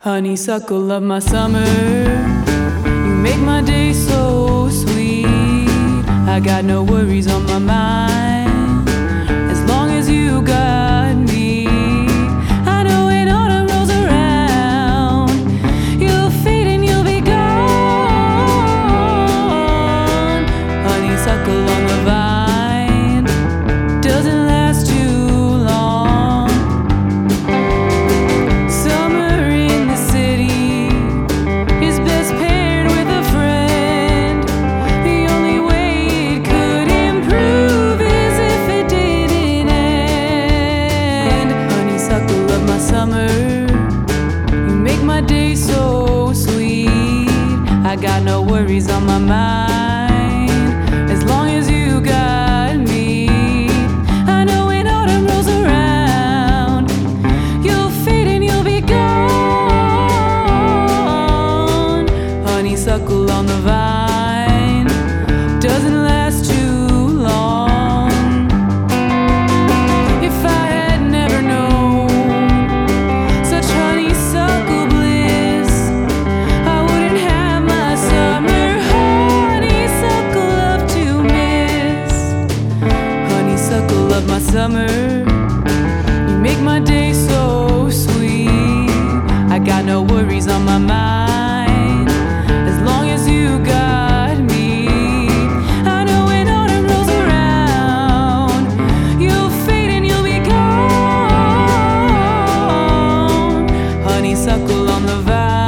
Honeysuckle of my summer, you make my day so sweet. I got no worries on my mind, as long as you got me. I know when autumn rolls around, you'll fade and you'll be gone. Honeysuckle on the vine doesn't last too long. Summer in the city is best paired with a friend. The only way it could improve is if it didn't end. Honeysuckle of my summer, you make my day so sweet. I got no worries on my mind, as long as you got me. I know when autumn rolls around, you'll fade and you'll be gone. Honeysuckle on the vine doesn't last too long. If I had never known such honeysuckle bliss, I wouldn't have my summer honeysuckle love to miss. Honeysuckle of my summer, you make my day so sweet. I got no worries on my mind, as long as you got me. I know when autumn rolls around, you'll fade and you'll be gone. Honeysuckle on the vine